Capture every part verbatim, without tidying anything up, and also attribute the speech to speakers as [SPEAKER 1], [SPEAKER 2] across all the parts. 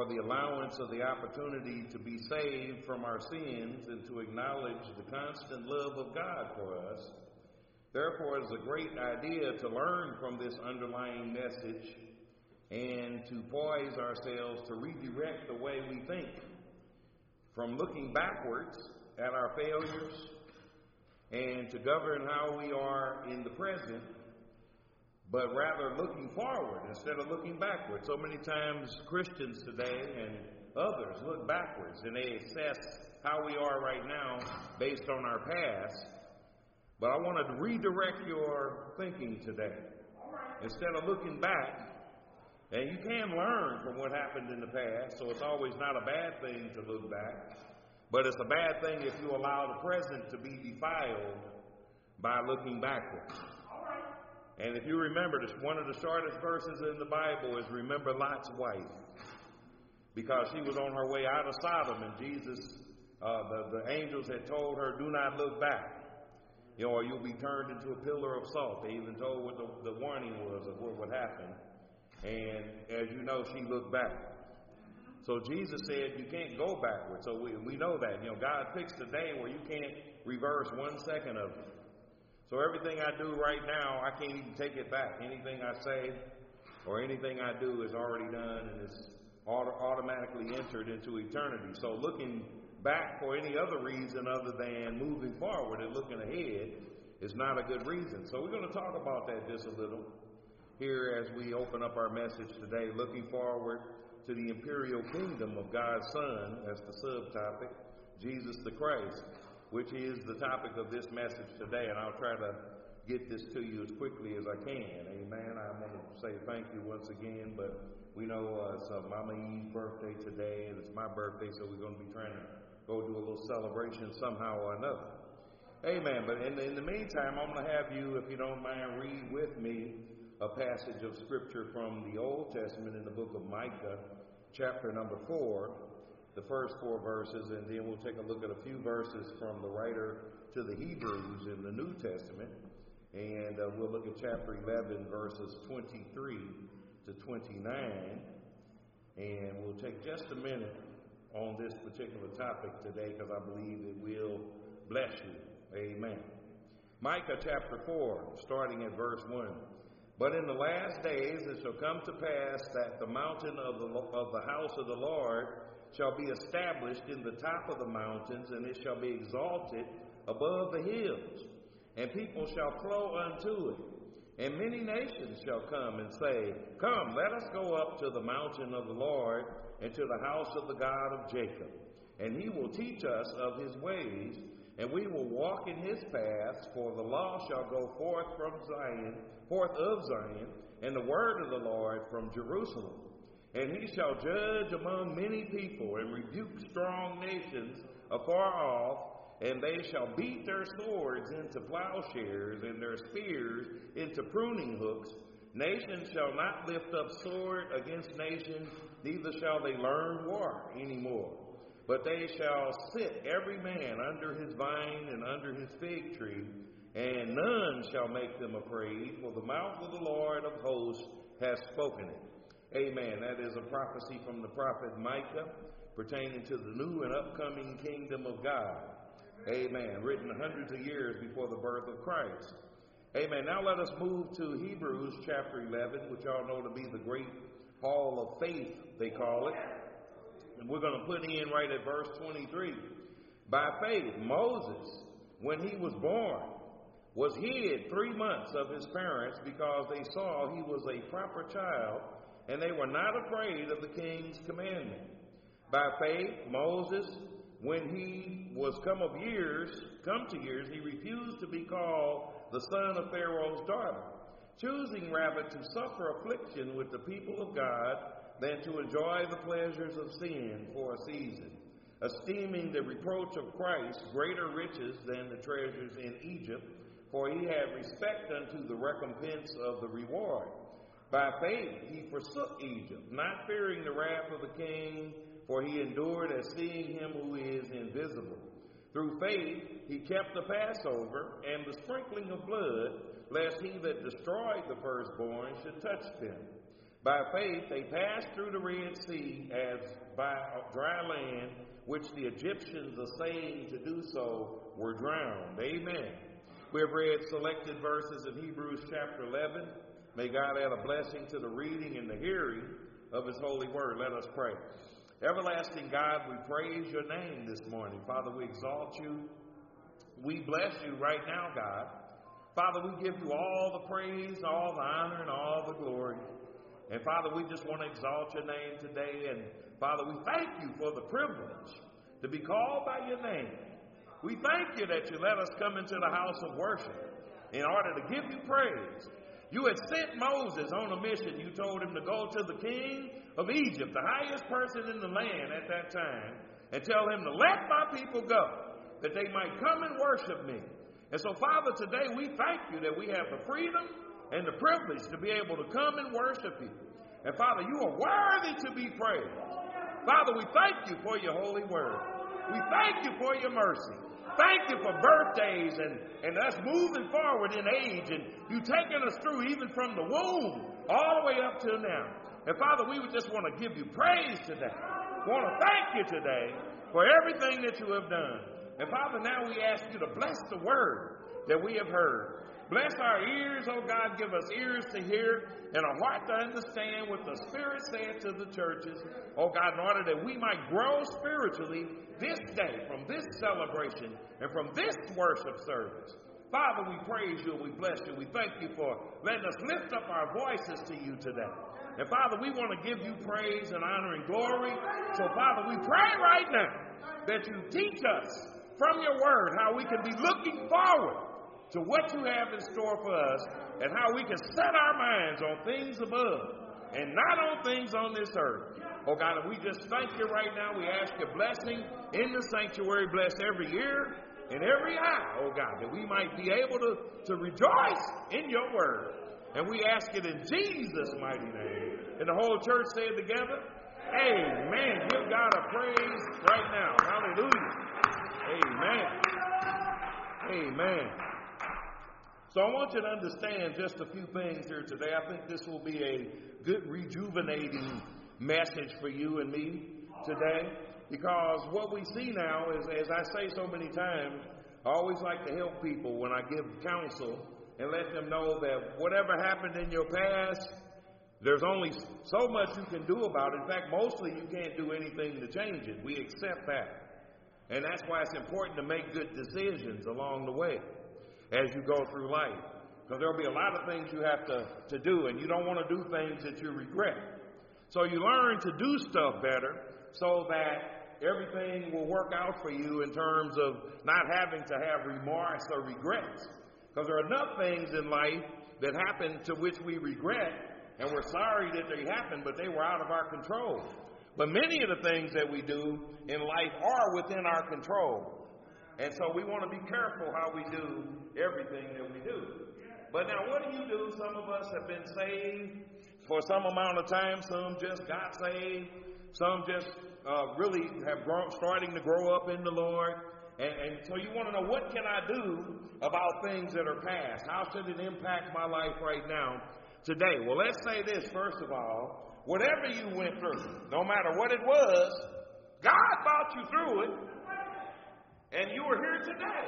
[SPEAKER 1] the allowance of the opportunity to be saved from our sins and to acknowledge the constant love of God for us. Therefore, it is a great idea to learn from this underlying message and to poise ourselves to redirect the way we think from looking backwards at our failures and to govern how we are in the present, but rather looking forward instead of looking backwards. So many times Christians today and others look backwards and they assess how we are right now based on our past. But I want to redirect your thinking today. Instead of looking back, and you can learn from what happened in the past, so it's always not a bad thing to look back, but it's a bad thing if you allow the present to be defiled by looking backwards. And if you remember, one of the shortest verses in the Bible is remember Lot's wife, because she was on her way out of Sodom, and Jesus, uh, the, the angels had told her, do not look back, you know, or you'll be turned into a pillar of salt. They even told what the, the warning was of what would happen. And as you know, she looked back. So Jesus said you can't go backwards. So we, we know that. You know, God fixed a day where you can't reverse one second of it. So everything I do right now, I can't even take it back. Anything I say or anything I do is already done and is auto- automatically entered into eternity. So looking back for any other reason other than moving forward and looking ahead is not a good reason. So we're going to talk about that just a little here as we open up our message today, looking forward to the imperial kingdom of God's Son as the subtopic, Jesus the Christ, which is the topic of this message today, and I'll try to get this to you as quickly as I can. Amen. I want to say thank you once again, but we know uh, it's uh, Mama Eve's birthday today, and it's my birthday, so we're going to be trying to go do a little celebration somehow or another. Amen. But in, in the meantime, I'm going to have you, if you don't mind, read with me a passage of Scripture from the Old Testament in the book of Micah, chapter number four. The first four verses, and then we'll take a look at a few verses from the writer to the Hebrews in the New Testament, and uh, we'll look at chapter eleven, verses twenty-three to twenty-nine, and we'll take just a minute on this particular topic today because I believe it will bless you. Amen. Micah chapter four, starting at verse one. But in the last days it shall come to pass that the mountain of the, of the house of the Lord shall be established in the top of the mountains, and it shall be exalted above the hills, and people shall flow unto it. And many nations shall come and say, come, let us go up to the mountain of the Lord, and to the house of the God of Jacob. And he will teach us of his ways, and we will walk in his paths, for the law shall go forth from Zion, forth of Zion, and the word of the Lord from Jerusalem. And he shall judge among many people, and rebuke strong nations afar off, and they shall beat their swords into plowshares, and their spears into pruning hooks. Nation shall not lift up sword against nation, neither shall they learn war any more. But they shall sit every man under his vine and under his fig tree, and none shall make them afraid, for the mouth of the Lord of hosts has spoken it. Amen. That is a prophecy from the prophet Micah pertaining to the new and upcoming kingdom of God. Amen. Written hundreds of years before the birth of Christ. Amen. Now let us move to Hebrews chapter eleven, which y'all know to be the great hall of faith, they call it. And we're going to put in right at verse twenty-three. By faith, Moses, when he was born, was hid three months of his parents because they saw he was a proper child, and they were not afraid of the king's commandment. By faith, Moses, when he was come of years, come to years, he refused to be called the son of Pharaoh's daughter, choosing rather to suffer affliction with the people of God than to enjoy the pleasures of sin for a season, esteeming the reproach of Christ greater riches than the treasures in Egypt, for he had respect unto the recompense of the reward. By faith he forsook Egypt, not fearing the wrath of the king, for he endured as seeing him who is invisible. Through faith he kept the Passover and the sprinkling of blood, lest he that destroyed the firstborn should touch them. By faith, they passed through the Red Sea as by dry land, which the Egyptians, assaying to do so, were drowned. Amen. We have read selected verses in Hebrews chapter eleven. May God add a blessing to the reading and the hearing of his holy word. Let us pray. Everlasting God, we praise your name this morning. Father, we exalt you. We bless you right now, God. Father, we give you all the praise, all the honor, and all the glory. And Father, we just want to exalt your name today. And Father, we thank you for the privilege to be called by your name. We thank you that you let us come into the house of worship in order to give you praise. You had sent Moses on a mission. You told him to go to the king of Egypt, the highest person in the land at that time, and tell him to let my people go, that they might come and worship me. And so, Father, today we thank you that we have the freedom and the privilege to be able to come and worship you. And Father, you are worthy to be praised. Father, we thank you for your holy word. We thank you for your mercy. Thank you for birthdays and, and us moving forward in age, and you taking us through even from the womb all the way up till now. And Father, we would just want to give you praise today. We want to thank you today for everything that you have done. And Father, now we ask you to bless the word that we have heard. Bless our ears, oh God, give us ears to hear and a heart to understand what the Spirit said to the churches, oh God, in order that we might grow spiritually this day from this celebration and from this worship service. Father, we praise you and we bless you. We thank you for letting us lift up our voices to you today. And Father, we want to give you praise and honor and glory. So Father, we pray right now that you teach us from your word how we can be looking forward to what you have in store for us, and how we can set our minds on things above and not on things on this earth. Oh God, and we just thank you right now. We ask your blessing in the sanctuary. Bless every ear and every eye, oh God, that we might be able to, to rejoice in your word. And we ask it in Jesus' mighty name. And the whole church say it together. Amen. Give God a praise right now. Hallelujah. Amen. Amen. So I want you to understand just a few things here today. I think this will be a good rejuvenating message for you and me today, because what we see now is, as I say so many times, I always like to help people when I give counsel and let them know that whatever happened in your past, there's only so much you can do about it. In fact, mostly you can't do anything to change it. We accept that. And that's why it's important to make good decisions along the way as you go through life. Because there'll be a lot of things you have to, to do, and you don't want to do things that you regret. So you learn to do stuff better so that everything will work out for you in terms of not having to have remorse or regrets. Because there are enough things in life that happen to which we regret, and we're sorry that they happened, but they were out of our control. But many of the things that we do in life are within our control. And so we want to be careful how we do everything that we do. But now what do you do? Some of us have been saved for some amount of time. Some just got saved. Some just uh, really have grown, starting to grow up in the Lord. And, and so you want to know, what can I do about things that are past? How should it impact my life right now, today? Well, let's say this, first of all. Whatever you went through, no matter what it was, God brought you through it. And you are here today.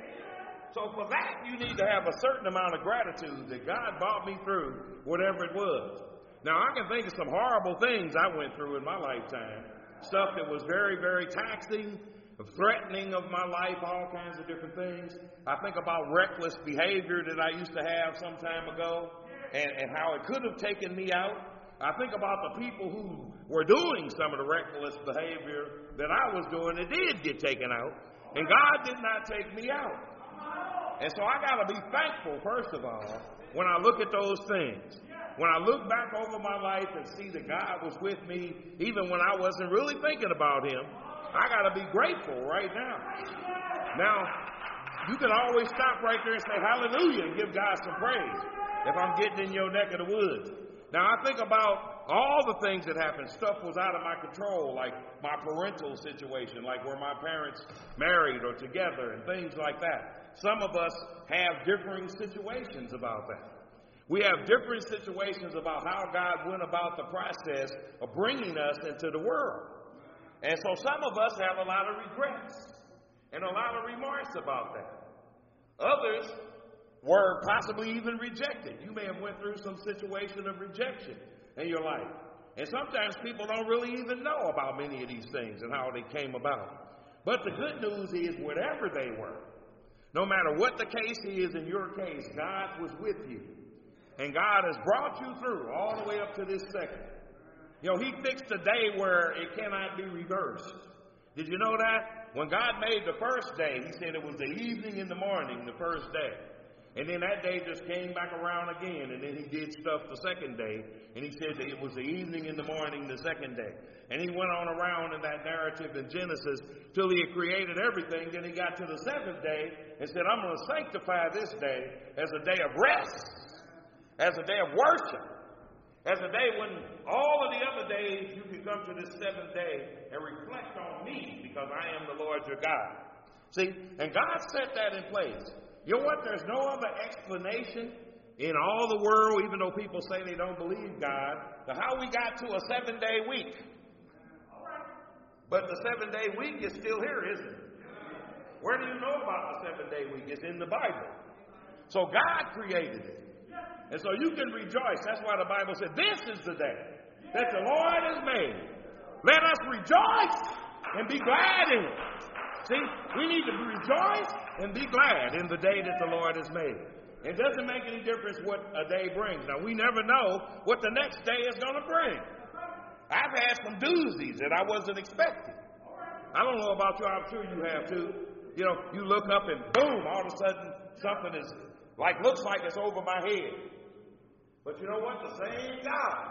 [SPEAKER 1] So for that, you need to have a certain amount of gratitude that God brought me through whatever it was. Now, I can think of some horrible things I went through in my lifetime. Stuff that was very, very taxing, threatening of my life, all kinds of different things. I think about reckless behavior that I used to have some time ago and, and how it could have taken me out. I think about the people who were doing some of the reckless behavior that I was doing that did get taken out. And God did not take me out. And so I got to be thankful, first of all, when I look at those things. When I look back over my life and see that God was with me, even when I wasn't really thinking about him, I got to be grateful right now. Now, you can always stop right there and say hallelujah and give God some praise if I'm getting in your neck of the woods. Now, I think about all the things that happened. Stuff was out of my control, like my parental situation, like where my parents married or together and things like that. Some of us have differing situations about that. We have different situations about how God went about the process of bringing us into the world. And so some of us have a lot of regrets and a lot of remorse about that. Others were possibly even rejected. You may have went through some situation of rejection in your life. And sometimes people don't really even know about many of these things and how they came about. But the good news is, whatever they were, no matter what the case is in your case, God was with you. And God has brought you through all the way up to this second. You know, he fixed a day where it cannot be reversed. Did you know that? When God made the first day, he said it was the evening and the morning, the first day. And then that day just came back around again, and then he did stuff the second day, and he said that it was the evening and the morning the second day. And he went on around in that narrative in Genesis till he had created everything. Then he got to the seventh day and said, I'm going to sanctify this day as a day of rest, as a day of worship, as a day when all of the other days you can come to this seventh day and reflect on me, because I am the Lord your God. See, and God set that in place. You know what? There's no other explanation in all the world, even though people say they don't believe God, to how we got to a seven-day week. But the seven-day week is still here, isn't it? Where do you know about the seven-day week? It's in the Bible. So God created it. And so you can rejoice. That's why the Bible said, this is the day that the Lord has made. Let us rejoice and be glad in it. See, we need to rejoice and be glad in the day that the Lord has made. It doesn't make any difference what a day brings. Now, we never know what the next day is going to bring. I've had some doozies that I wasn't expecting. I don't know about you. I'm sure you have too. You know, you look up and boom, all of a sudden something is like, looks like it's over my head. But you know what? The same God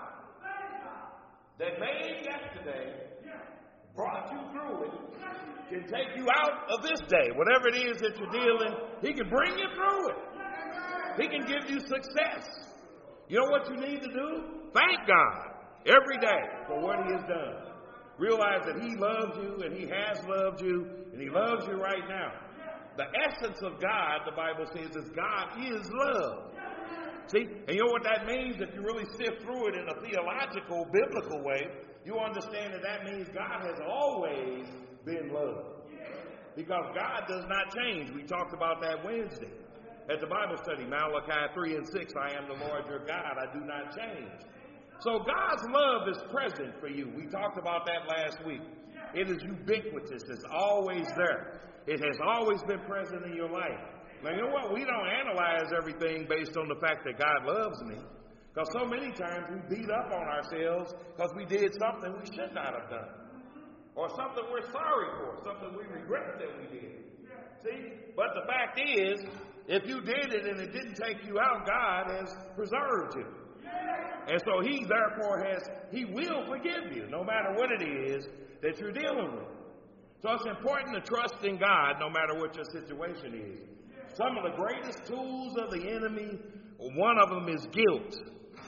[SPEAKER 1] that made yesterday, brought you through it, can take you out of this day. Whatever it is that you're dealing, he can bring you through it. He can give you success. You know what you need to do? Thank God every day for what he has done. Realize that he loves you, and he has loved you, and he loves you right now. The essence of God, the Bible says, is God is love. See, and you know what that means? If you really sift through it in a theological, biblical way, you understand that that means God has always been love. Because God does not change. We talked about that Wednesday at the Bible study, Malachi three and six, I am the Lord your God, I do not change. So God's love is present for you. We talked about that last week. It is ubiquitous. It's always there. It has always been present in your life. Now, you know what? We don't analyze everything based on the fact that God loves me. Because so many times we beat up on ourselves because we did something we should not have done. Or something we're sorry for. Something we regret that we did. See? But the fact is, if you did it and it didn't take you out, God has preserved you. And so he therefore has, he will forgive you no matter what it is that you're dealing with. So it's important to trust in God no matter what your situation is. Some of the greatest tools of the enemy, one of them is guilt.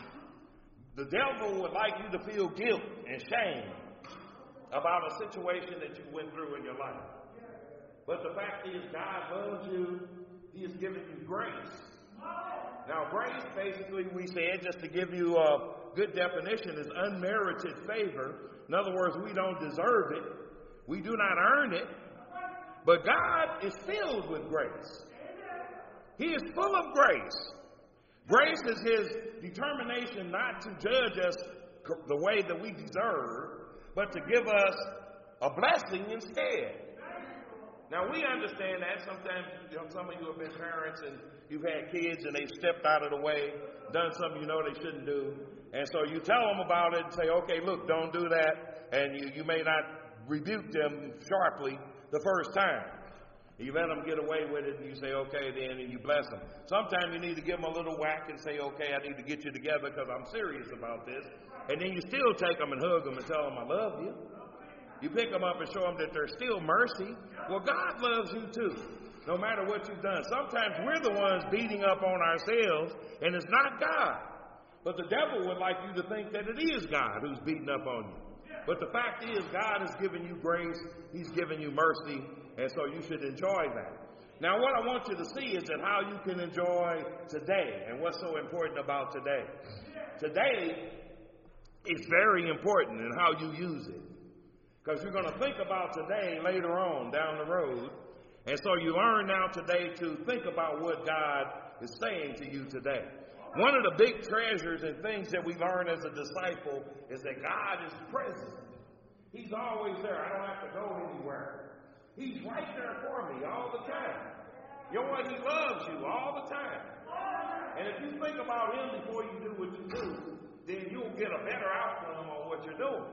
[SPEAKER 1] The devil would like you to feel guilt and shame about a situation that you went through in your life. But the fact is, God loves you. He has given you grace. Now, grace, basically, we said, just to give you a good definition, is unmerited favor. In other words, we don't deserve it. We do not earn it. But God is filled with grace. He is full of grace. Grace is his determination not to judge us the way that we deserve, but to give us a blessing instead. Now, we understand that. Sometimes, you know, some of you have been parents and you've had kids and they've stepped out of the way, done something you know they shouldn't do. And so you tell them about it and say, okay, look, don't do that. And you, you may not rebuke them sharply the first time. You let them get away with it and you say, okay, then, and you bless them. Sometimes you need to give them a little whack and say, okay, I need to get you together because I'm serious about this. And then you still take them and hug them and tell them, I love you. You pick them up and show them that there's still mercy. Well, God loves you too, no matter what you've done. Sometimes we're the ones beating up on ourselves, and it's not God. But the devil would like you to think that it is God who's beating up on you. But the fact is, God has given you grace. He's given you mercy, and so you should enjoy that. Now, what I want you to see is that how you can enjoy today and what's so important about today. Today is very important in how you use it. Because you're going to think about today later on down the road. And so you learn now today to think about what God is saying to you today. One of the big treasures and things that we learn as a disciple is that God is present. He's always there. I don't have to go anywhere. He's right there for me all the time. You know what? He loves you all the time. And if you think about him before you do what you do, then you'll get a better outcome on what you're doing.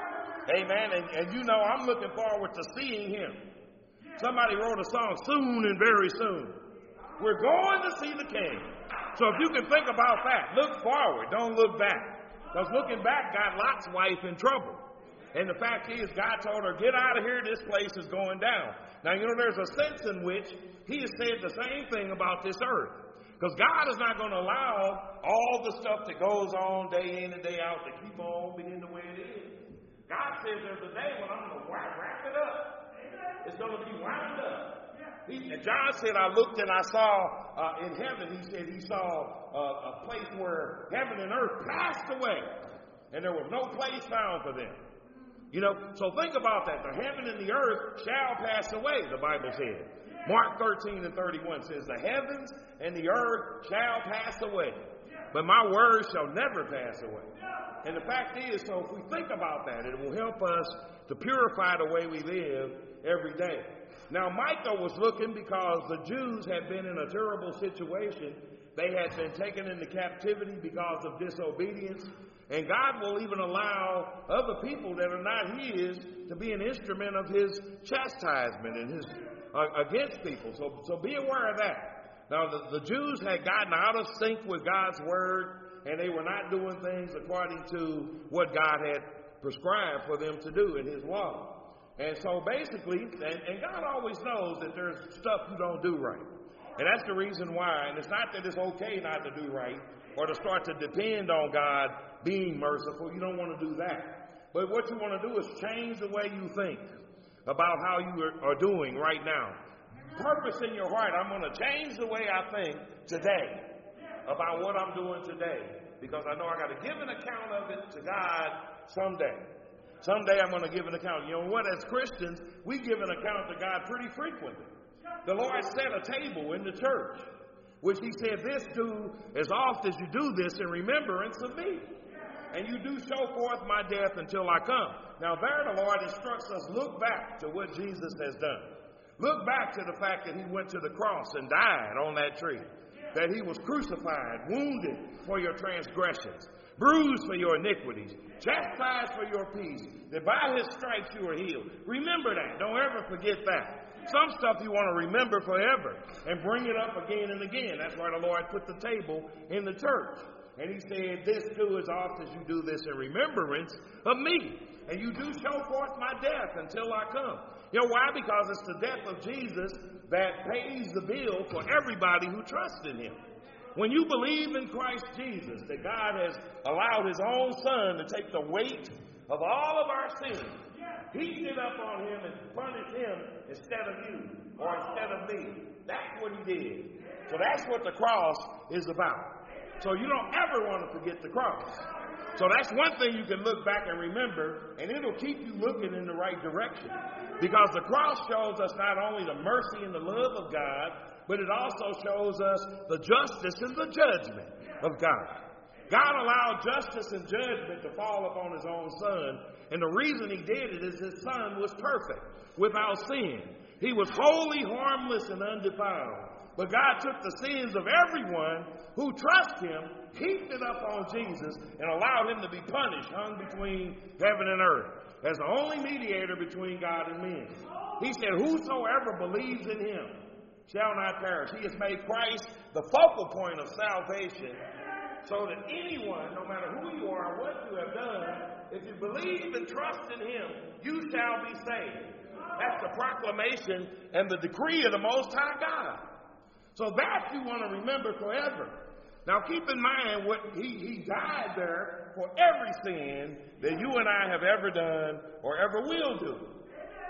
[SPEAKER 1] Amen. And, and you know, I'm looking forward to seeing him. Somebody wrote a song, soon and very soon. We're going to see the King. So if you can think about that, look forward, don't look back. Because looking back got Lot's wife in trouble. And the fact is, God told her, get out of here, this place is going down. Now, you know, there's a sense in which he has said the same thing about this earth. Because God is not going to allow all the stuff that goes on day in and day out to keep on being the way it is. God says there's a day when I'm going to wrap it up. It's going to be wound up. He, and John said, I looked and I saw uh, in heaven, he said he saw uh, a place where heaven and earth passed away. And there was no place found for them. You know, so think about that. The heaven and the earth shall pass away, the Bible said. Mark thirteen and thirty-one says, the heavens and the earth shall pass away, but my word shall never pass away. And the fact is, so if we think about that, it will help us to purify the way we live every day. Now, Micah was looking because the Jews had been in a terrible situation. They had been taken into captivity because of disobedience. And God will even allow other people that are not his to be an instrument of his chastisement and his uh, against people. So, so be aware of that. Now, the, the Jews had gotten out of sync with God's word, and they were not doing things according to what God had prescribed for them to do in his law. And so basically, and, and God always knows that there's stuff you don't do right. And that's the reason why. And it's not that it's okay not to do right or to start to depend on God being merciful. You don't want to do that. But what you want to do is change the way you think about how you are, are doing right now. Purpose in your heart. I'm going to change the way I think today about what I'm doing today. Because I know I got to give an account of it to God someday. Someday I'm going to give an account. You know what? As Christians, we give an account to God pretty frequently. The Lord set a table in the church, which he said, this do as oft as you do this in remembrance of me. And you do show forth my death until I come. Now there the Lord instructs us, look back to what Jesus has done. Look back to the fact that he went to the cross and died on that tree. That he was crucified, wounded for your transgressions, bruised for your iniquities, chastised for your peace, that by his stripes you are healed. Remember that. Don't ever forget that. Some stuff you want to remember forever and bring it up again and again. That's why the Lord put the table in the church. And he said, this do as oft as you do this in remembrance of me. And you do show forth my death until I come. You know why? Because it's the death of Jesus that pays the bill for everybody who trusts in him. When you believe in Christ Jesus, that God has allowed his own son to take the weight of all of our sins, heaped it up on him and punished him instead of you or instead of me. That's what he did. So that's what the cross is about. So you don't ever want to forget the cross. So that's one thing you can look back and remember, and it'll keep you looking in the right direction. Because the cross shows us not only the mercy and the love of God, but it also shows us the justice and the judgment of God. God allowed justice and judgment to fall upon his own son, and the reason he did it is his son was perfect, without sin. He was holy, harmless, and undefiled. But God took the sins of everyone who trusts him, heaped it up on Jesus, and allowed him to be punished, hung between heaven and earth, as the only mediator between God and men. He said, whosoever believes in him shall not perish. He has made Christ the focal point of salvation, so that anyone, no matter who you are, what you have done, if you believe and trust in him, you shall be saved. That's the proclamation and the decree of the Most High God. So that you want to remember forever. Now keep in mind what he, he died there for every sin that you and I have ever done or ever will do.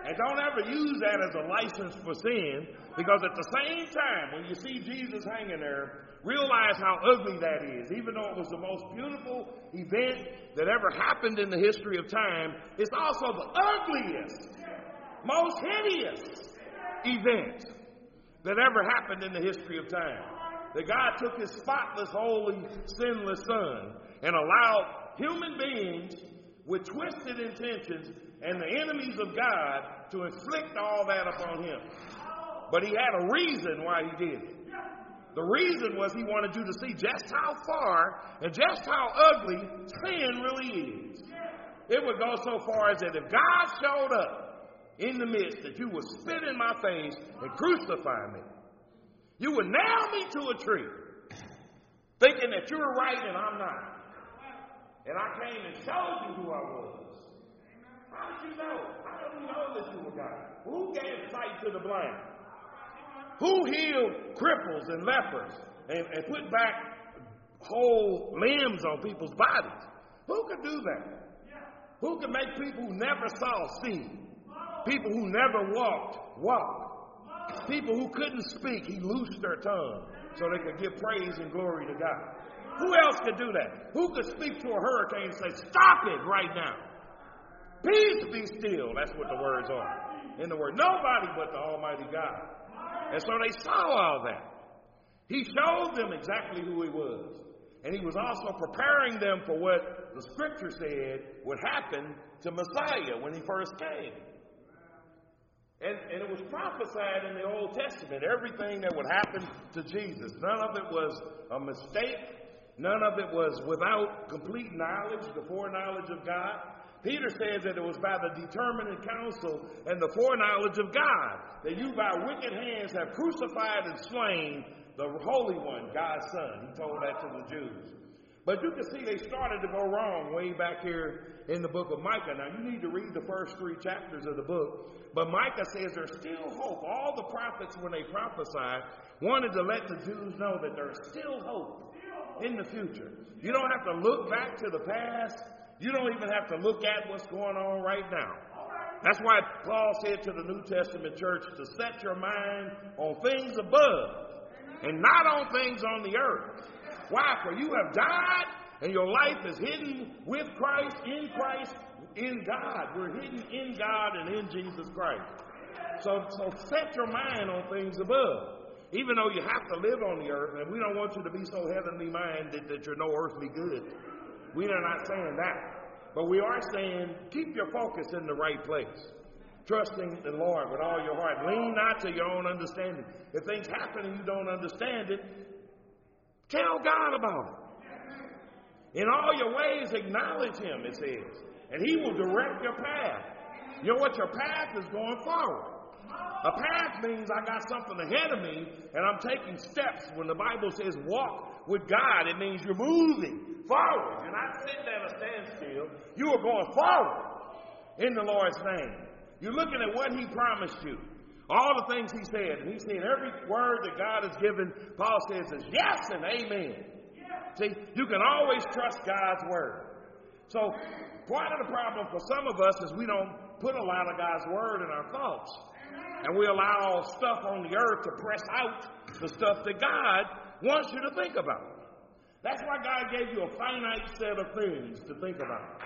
[SPEAKER 1] And don't ever use that as a license for sin, because at the same time, when you see Jesus hanging there, realize how ugly that is. Even though it was the most beautiful event that ever happened in the history of time, it's also the ugliest, most hideous event that ever happened in the history of time. That God took his spotless, holy, sinless Son and allowed human beings with twisted intentions and the enemies of God to inflict all that upon him. But he had a reason why he did it. The reason was he wanted you to see just how far and just how ugly sin really is. It would go so far as that if God showed up in the midst, that you would spit in my face and crucify me. You would nail me to a tree, thinking that you're right and I'm not. And I came and showed you who I was. How did you know? How did you know that you were God? Who gave sight to the blind? Who healed cripples and lepers and, and put back whole limbs on people's bodies? Who could do that? Who could make people who never saw see? People who never walked walk. People who couldn't speak, he loosed their tongue so they could give praise and glory to God. Who else could do that? Who could speak to a hurricane and say, stop it right now? Peace be still. That's what the words are in the word. Nobody but the Almighty God. And so they saw all that. He showed them exactly who he was. And he was also preparing them for what the scripture said would happen to Messiah when he first came. And, and it was prophesied in the Old Testament, everything that would happen to Jesus. None of it was a mistake. None of it was without complete knowledge, the foreknowledge of God. Peter says that it was by the determinate counsel and the foreknowledge of God that you by wicked hands have crucified and slain the Holy One, God's Son. He told that to the Jews. But you can see they started to go wrong way back here in the book of Micah. Now, you need to read the first three chapters of the book. But Micah says there's still hope. All the prophets, when they prophesied, wanted to let the Jews know that there's still hope in the future. You don't have to look back to the past. You don't even have to look at what's going on right now. That's why Paul said to the New Testament church to set your mind on things above and not on things on the earth. Why? For you have died and your life is hidden with Christ, in Christ, in God. We're hidden in God and in Jesus Christ. So, so set your mind on things above. Even though you have to live on the earth, and we don't want you to be so heavenly minded that you're no earthly good. We are not saying that. But we are saying keep your focus in the right place. Trusting the Lord with all your heart. Lean not to your own understanding. If things happen and you don't understand it, tell God about it. In all your ways, acknowledge him, it says. And he will direct your path. You know what your path is going forward. A path means I got something ahead of me and I'm taking steps. When the Bible says walk with God, it means you're moving forward. You're not sitting at a standstill. You are going forward in the Lord's name. You're looking at what he promised you. All the things he said. And he said every word that God has given, Paul says, is yes and amen. See, you can always trust God's word. So part of the problem for some of us is we don't put a lot of God's word in our thoughts. And we allow stuff on the earth to press out the stuff that God wants you to think about. That's why God gave you a finite set of things to think about.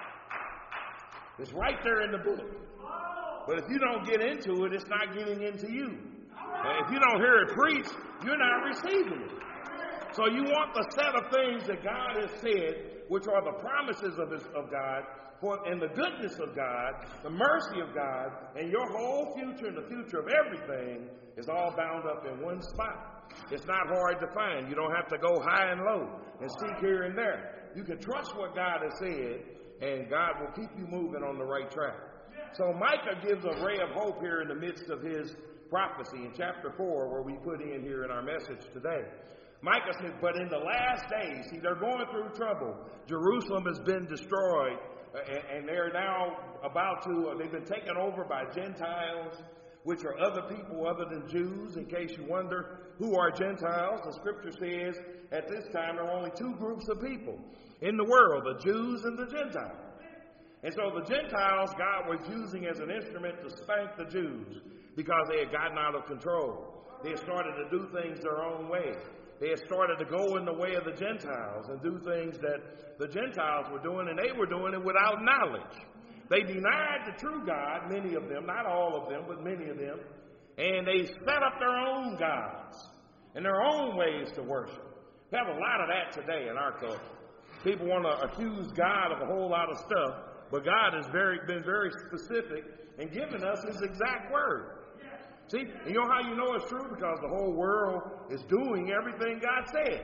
[SPEAKER 1] It's right there in the book. But if you don't get into it, it's not getting into you. And if you don't hear it preached, you're not receiving it. So you want the set of things that God has said, which are the promises of, his, of God, for, and the goodness of God, the mercy of God, and your whole future and the future of everything is all bound up in one spot. It's not hard to find. You don't have to go high and low and seek here and there. You can trust what God has said, and God will keep you moving on the right track. So Micah gives a ray of hope here in the midst of his prophecy in chapter four, where we put in here in our message today. Micah says, but in the last days, see, they're going through trouble. Jerusalem has been destroyed, and they're now about to, they've been taken over by Gentiles, which are other people other than Jews. In case you wonder who are Gentiles, the scripture says at this time there are only two groups of people in the world, the Jews and the Gentiles. And so the Gentiles God was using as an instrument to spank the Jews because they had gotten out of control. They had started to do things their own way. They had started to go in the way of the Gentiles and do things that the Gentiles were doing, and they were doing it without knowledge. They denied the true God, many of them, not all of them, but many of them, and they set up their own gods and their own ways to worship. We have a lot of that today in our culture. People want to accuse God of a whole lot of stuff, but God has very, been very specific in giving us His exact word. See, you know how you know it's true? Because the whole world is doing everything God said.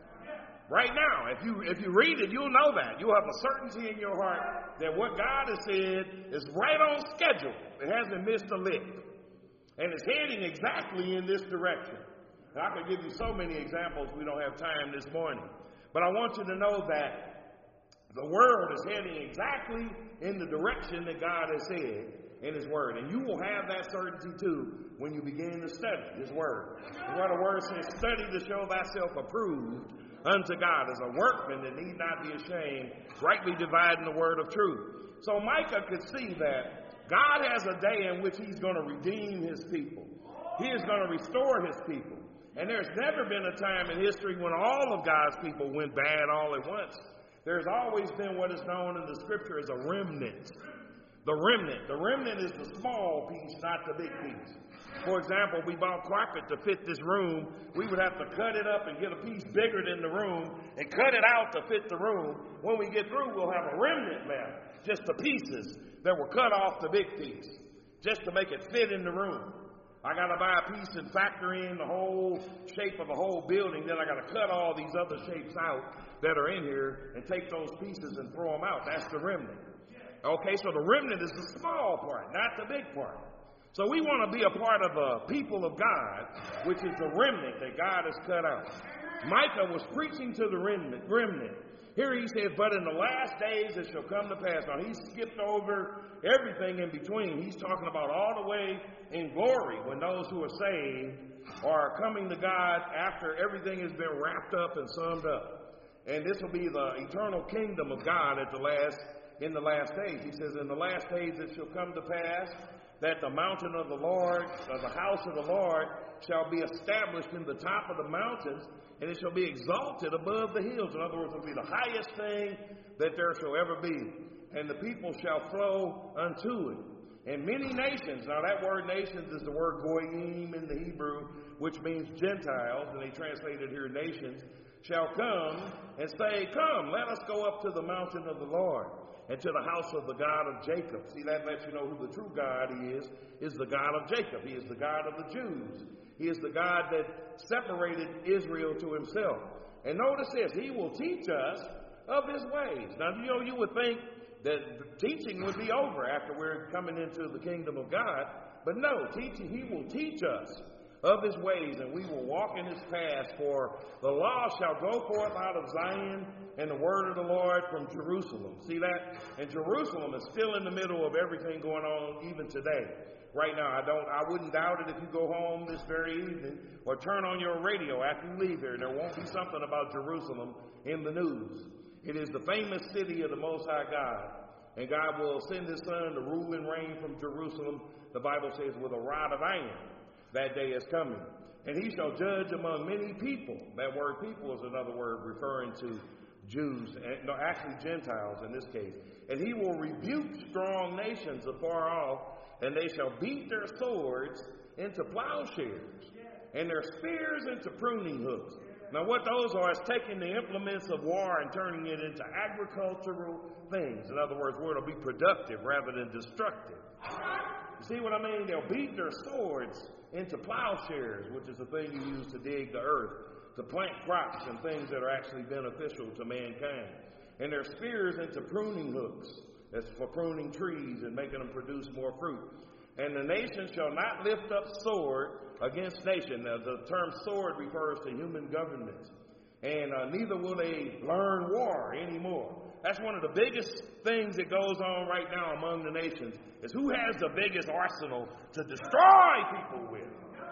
[SPEAKER 1] Right now, if you if you read it, you'll know that. You'll have a certainty in your heart that what God has said is right on schedule. It hasn't missed a lick. And it's heading exactly in this direction. And I could give you so many examples. We don't have time this morning. But I want you to know that the world is heading exactly in the direction that God has said in His Word. And you will have that certainty too when you begin to study His Word. And what the Word says, study to show thyself approved unto God as a workman that need not be ashamed, rightly dividing the word of truth. So Micah could see that God has a day in which He's going to redeem His people. He is going to restore His people. And there's never been a time in history when all of God's people went bad all at once. There's always been what is known in the Scripture as a remnant. The remnant. The remnant is the small piece, not the big piece. For example, we bought carpet to fit this room. We would have to cut it up and get a piece bigger than the room and cut it out to fit the room. When we get through, we'll have a remnant left, just the pieces that were cut off the big piece, just to make it fit in the room. I got to buy a piece and factor in the whole shape of the whole building. Then I got to cut all these other shapes out that are in here and take those pieces and throw them out. That's the remnant. Okay, so the remnant is the small part, not the big part. So we want to be a part of the people of God, which is the remnant that God has cut out. Micah was preaching to the remnant. remnant. Here he says, but in the last days it shall come to pass. Now he skipped over everything in between. He's talking about all the way in glory when those who are saved are coming to God after everything has been wrapped up and summed up. And this will be the eternal kingdom of God at the last, in the last days. He says, in the last days it shall come to pass that the mountain of the Lord, or the house of the Lord, shall be established in the top of the mountains, and it shall be exalted above the hills. In other words, it will be the highest thing that there shall ever be. And the people shall flow unto it. And many nations, now that word nations is the word goyim in the Hebrew, which means Gentiles, and they translated here nations, shall come and say, come, let us go up to the mountain of the Lord, and to the house of the God of Jacob. See, that lets you know who the true God is, is the God of Jacob. He is the God of the Jews. He is the God that separated Israel to Himself. And notice this, He will teach us of His ways. Now, you know, you would think that teaching would be over after we're coming into the kingdom of God. But no, teaching, He will teach us of His ways, and we will walk in His paths. For the law shall go forth out of Zion, and the word of the Lord from Jerusalem. See that? And Jerusalem is still in the middle of everything going on even today. Right now, I don't. I wouldn't doubt it if you go home this very evening or turn on your radio after you leave here. There won't be something about Jerusalem in the news. It is the famous city of the Most High God. And God will send His Son to rule and reign from Jerusalem, the Bible says, with a rod of iron. That day is coming. And He shall judge among many people. That word people is another word referring to Jews, and, no, actually Gentiles in this case. And He will rebuke strong nations afar off, and they shall beat their swords into plowshares, and their spears into pruning hooks. Now what those are is taking the implements of war and turning it into agricultural things. In other words, where it'll be productive rather than destructive. You see what I mean? They'll beat their swords into plowshares, which is the thing you use to dig the earth, to plant crops and things that are actually beneficial to mankind. And their spears into pruning hooks. That's for pruning trees and making them produce more fruit. And the nation shall not lift up sword against nation. Now, the term sword refers to human government. And uh, neither will they learn war anymore. That's one of the biggest things that goes on right now among the nations, is who has the biggest arsenal to destroy people with.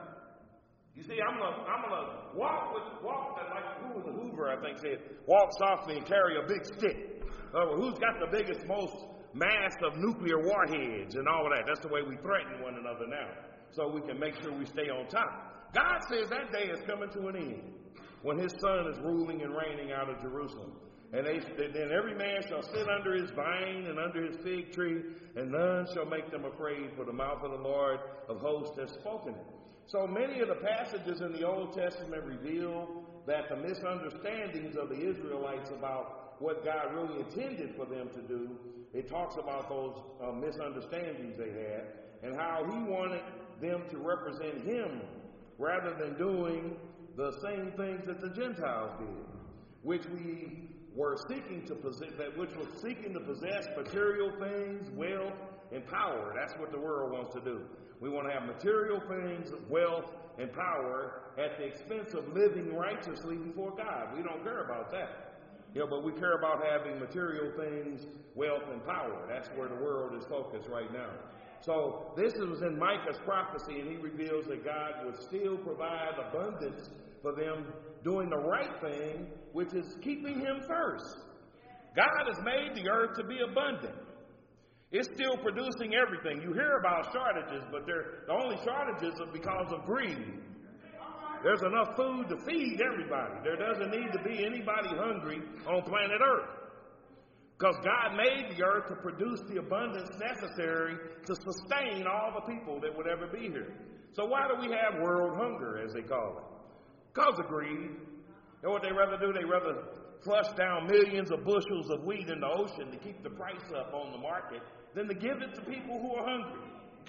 [SPEAKER 1] You see, I'm gonna, I'm gonna walk with, walk like who was the Hoover, I think, said, walk softly and carry a big stick. Uh, who's got the biggest, most mass of nuclear warheads and all of that. That's the way we threaten one another now, so we can make sure we stay on top. God says that day is coming to an end when his son is ruling and reigning out of Jerusalem. And they, then every man shall sit under his vine and under his fig tree, and none shall make them afraid, for the mouth of the Lord of hosts has spoken it. So many of the passages in the Old Testament reveal that the misunderstandings of the Israelites about what God really intended for them to do, it talks about those uh, misunderstandings they had and how he wanted them to represent him rather than doing the same things that the Gentiles did, which we were seeking to possess, that which was seeking to possess material things, wealth, and power. That's what the world wants to do. We want to have material things, wealth, and power at the expense of living righteously before God. We don't care about that. You know, but we care about having material things, wealth, and power. That's where the world is focused right now. So this was in Micah's prophecy, and he reveals that God would still provide abundance for them doing the right thing, which is keeping him first. God has made the earth to be abundant. It's still producing everything. You hear about shortages, but they're, the only shortages are because of greed. There's enough food to feed everybody. There doesn't need to be anybody hungry on planet Earth, because God made the earth to produce the abundance necessary to sustain all the people that would ever be here. So why do we have world hunger, as they call it? Because of greed. And what they rather do, they rather flush down millions of bushels of wheat in the ocean to keep the price up on the market than to give it to people who are hungry.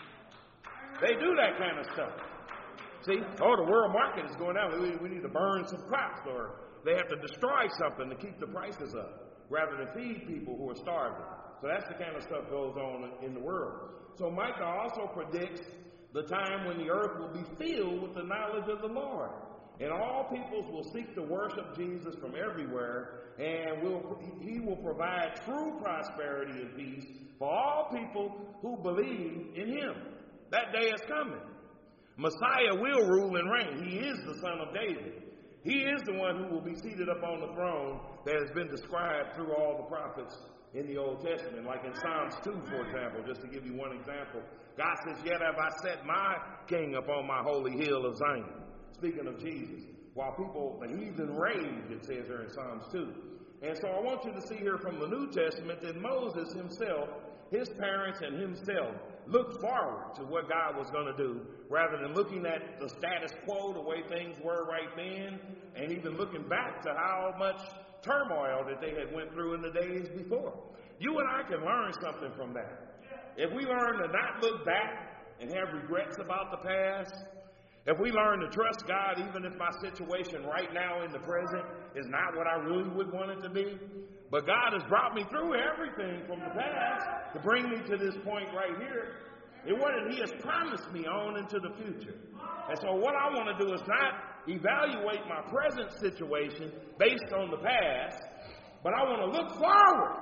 [SPEAKER 1] They do that kind of stuff. See, oh, the world market is going down. We, we need to burn some crops, or they have to destroy something to keep the prices up rather than feed people who are starving. So that's the kind of stuff goes on in the world. So Micah also predicts the time when the earth will be filled with the knowledge of the Lord. And all peoples will seek to worship Jesus from everywhere, and will, he will provide true prosperity and peace for all people who believe in him. That day is coming. Messiah will rule and reign. He is the Son of David. He is the one who will be seated upon the throne that has been described through all the prophets in the Old Testament. Like in Psalms two, for example, just to give you one example. God says, "Yet have I set my king upon my holy hill of Zion." Speaking of Jesus, while people, the heathen raged, it says there in Psalms two. And so I want you to see here from the New Testament that Moses himself, his parents and himself, looked forward to what God was going to do rather than looking at the status quo, the way things were right then, and even looking back to how much turmoil that they had went through in the days before. You and I can learn something from that. If we learn to not look back and have regrets about the past, if we learn to trust God, even if my situation right now in the present is not what I really would want it to be, but God has brought me through everything from the past to bring me to this point right here. And what He has promised me on into the future. And so what I want to do is not evaluate my present situation based on the past, but I want to look forward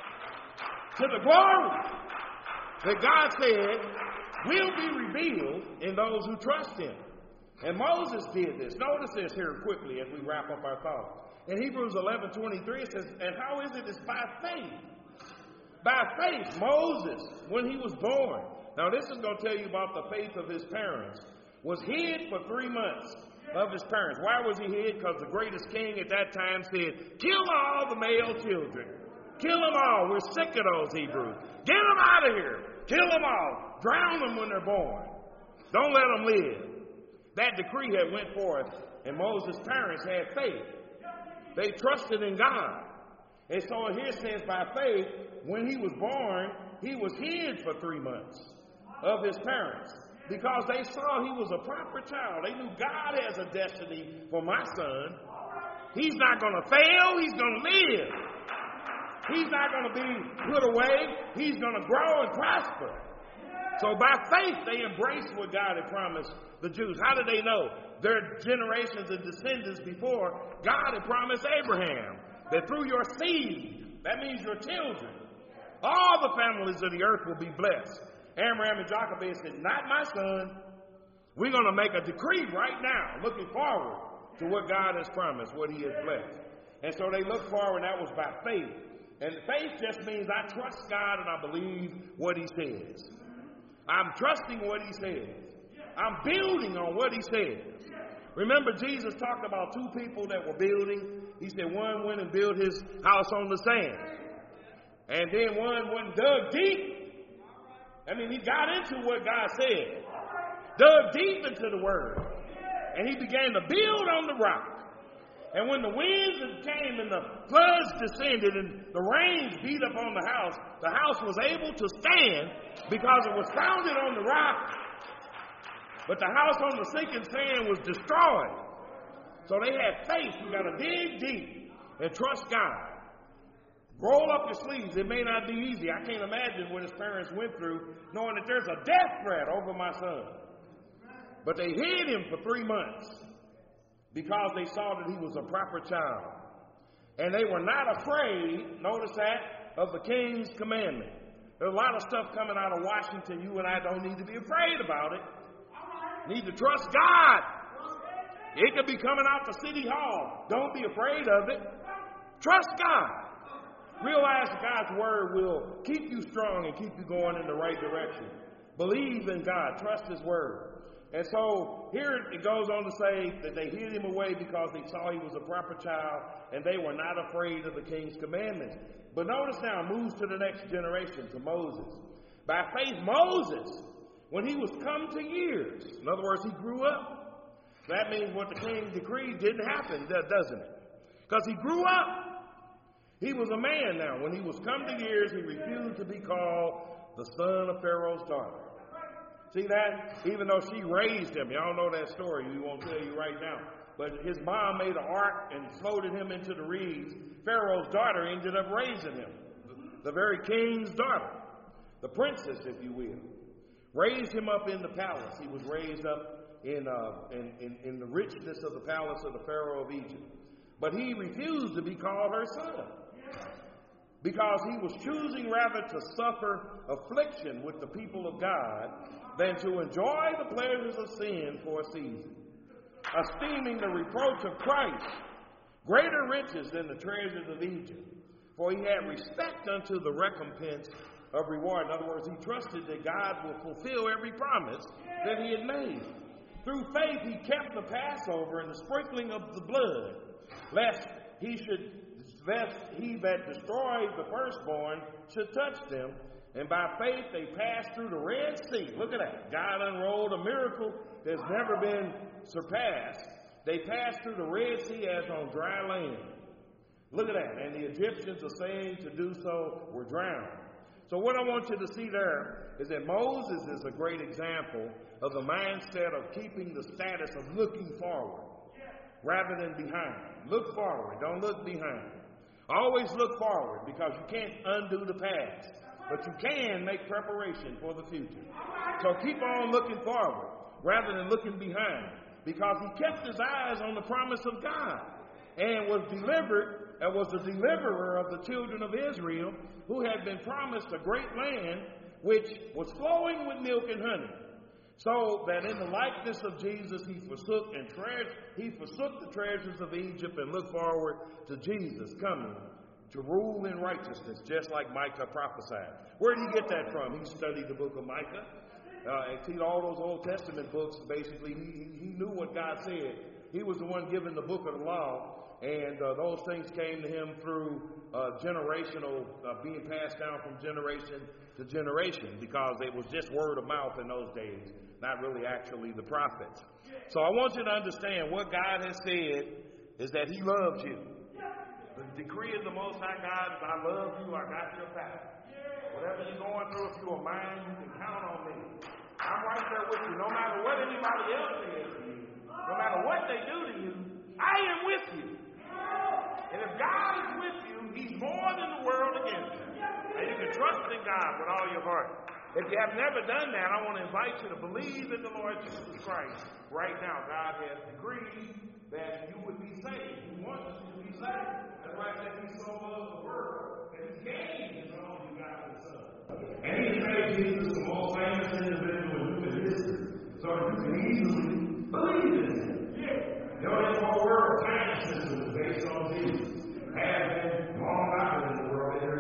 [SPEAKER 1] to the glory that God said will be revealed in those who trust Him. And Moses did this. Notice this here quickly as we wrap up our thought. In Hebrews eleven twenty-three it says, "And how is it? It's by faith." By faith, Moses, when he was born. Now this is going to tell you about the faith of his parents. Was hid for three months of his parents. Why was he hid? Because the greatest king at that time said, "Kill all the male children. Kill them all. We're sick of those Hebrews. Get them out of here. Kill them all. Drown them when they're born. Don't let them live." That decree had went forth, and Moses' parents had faith. They trusted in God. And so here it says, by faith, when he was born, he was hid for three months of his parents, because they saw he was a proper child. They knew God has a destiny for my son. He's not going to fail. He's going to live. He's not going to be put away. He's going to grow and prosper. So by faith, they embraced what God had promised the Jews. How did they know? Their generations and descendants before, God had promised Abraham that through your seed, that means your children, all the families of the earth will be blessed. Abraham and Jochebed said, "Not my son. We're going to make a decree right now, looking forward to what God has promised, what He has blessed." And so they looked forward, and that was by faith. And faith just means I trust God and I believe what he says. I'm trusting what he says. I'm building on what he says. Remember, Jesus talked about two people that were building. He said one went and built his house on the sand. And then one went and dug deep. I mean, he got into what God said. Dug deep into the word. And he began to build on the rock. And when the winds came and the floods descended and the rains beat up on the house, the house was able to stand because it was founded on the rock. But the house on the sinking sand was destroyed. So they had faith. You got to dig deep and trust God. Roll up your sleeves. It may not be easy. I can't imagine what his parents went through knowing that there's a death threat over my son. But they hid him for three months. Because they saw that he was a proper child. And they were not afraid, notice that, of the king's commandment. There's a lot of stuff coming out of Washington. You and I don't need to be afraid about it. Need to trust God. It could be coming out to City Hall. Don't be afraid of it. Trust God. Realize that God's word will keep you strong and keep you going in the right direction. Believe in God. Trust his word. And so here it goes on to say that they hid him away because they saw he was a proper child and they were not afraid of the king's commandments. But notice now, moves to the next generation, to Moses. By faith, Moses, when he was come to years, in other words, he grew up. That means what the king decreed didn't happen, doesn't it? Because he grew up. He was a man now. When he was come to years, he refused to be called the son of Pharaoh's daughter. See that? Even though she raised him. Y'all know that story. We won't tell you right now. But his mom made an ark and floated him into the reeds. Pharaoh's daughter ended up raising him. The very king's daughter. The princess, if you will. Raised him up in the palace. He was raised up in, uh, in, in, in the richness of the palace of the Pharaoh of Egypt. But he refused to be called her son. Because he was choosing rather to suffer affliction with the people of God than to enjoy the pleasures of sin for a season, esteeming the reproach of Christ greater riches than the treasures of Egypt. For he had respect unto the recompense of reward. In other words, he trusted that God will fulfill every promise that he had made. Through faith, he kept the Passover and the sprinkling of the blood, lest he should, lest he that destroyed the firstborn should touch them. And by faith, they passed through the Red Sea. Look at that. God unrolled a miracle that's never been surpassed. They passed through the Red Sea as on dry land. Look at that. And the Egyptians, essaying to do so, were drowned. So what I want you to see there is that Moses is a great example of the mindset of keeping the status of looking forward rather than behind. Look forward. Don't look behind. Always look forward, because you can't undo the past, but you can make preparation for the future. So keep on looking forward rather than looking behind, because he kept his eyes on the promise of God and was delivered and was the deliverer of the children of Israel, who had been promised a great land which was flowing with milk and honey. So that in the likeness of Jesus he forsook and tre- he forsook the treasures of Egypt and looked forward to Jesus coming to rule in righteousness, just like Micah prophesied. Where did he get that from? He studied the book of Micah. Uh, see, all those Old Testament books, basically, he, he knew what God said. He was the one given the book of the law, and uh, those things came to him through uh, generational, uh, being passed down from generation to generation, because it was just word of mouth in those days, not really actually the prophets. So I want you to understand what God has said is that he loves you. The decree of the Most High God is, I love you, I got your back. Whatever you're going through, if you're mine, you can count on me. I'm right there with you, no matter what anybody else says to you, no matter what they do to you, I am with you. And if God is with you, he's more than the world against you. And you can trust in God with all your heart. If you have never done that, I want to invite you to believe in the Lord Jesus Christ. Right now, God has decreed that you would be saved. He wants you to be saved. That's why I said he so loved the world that he gave his only begotten Son. And he made Jesus the most famous individual in human history. So you can easily believe in him. The only whole world time system is based on Jesus. Has been long out in the world.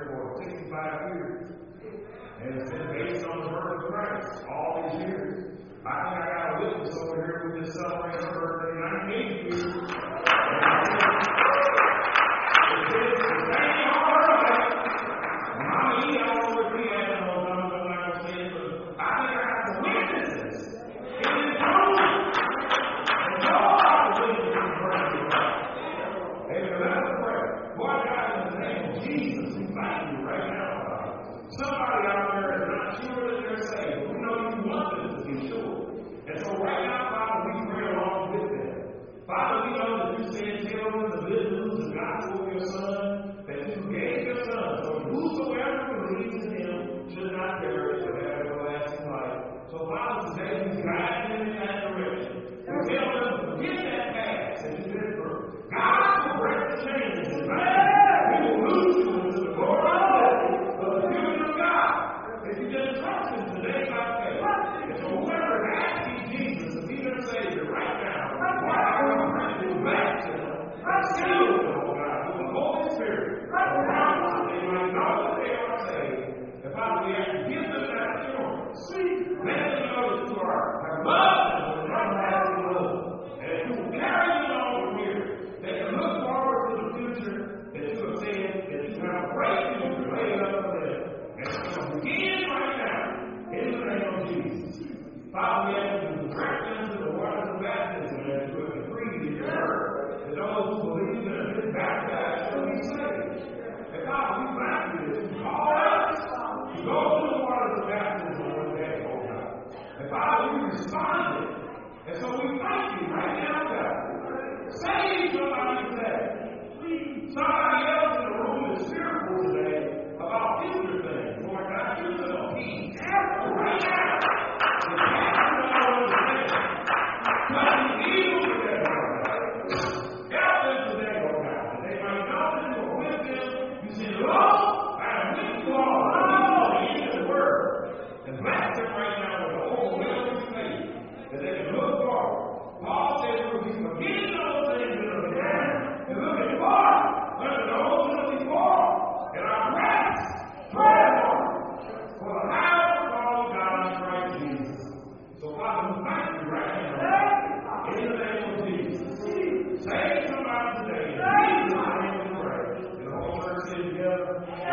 [SPEAKER 1] responded. And so we thank you right now, God. Save somebody today. Somebody else in the room is fearful today about future things. Lord God, give them a peace. Right now. The passion of our understanding. God, you heal today, Lord God. Help them today, Lord God, that they might know that you are with them. You said, Lord, I am with you all. Oh, in the word. And bless them right now with the overwhelming faith that they can look forward. Paul said we will be forgetting those things that are behind and looking forward unto those that are before. And our prayers, prayer for the higher call of God in Christ Jesus. So Father, we thank you right now. In the name of Jesus. Save somebody today. In Jesus' name we pray. And the whole church say together.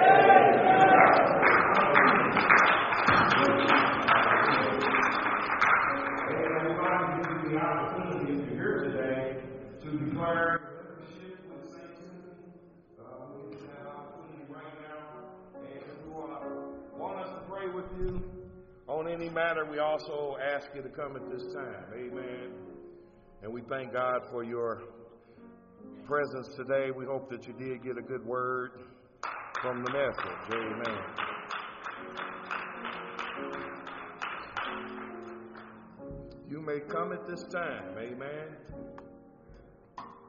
[SPEAKER 1] The opportunity if you're here today to declare membership with Saint Timothy. Uh, we get that opportunity right now. And if you uh, want us to pray with you on any matter, we also ask you to come at this time. Amen. And we thank God for your presence today. We hope that you did get a good word from the message. Amen. You may come at this time. Amen.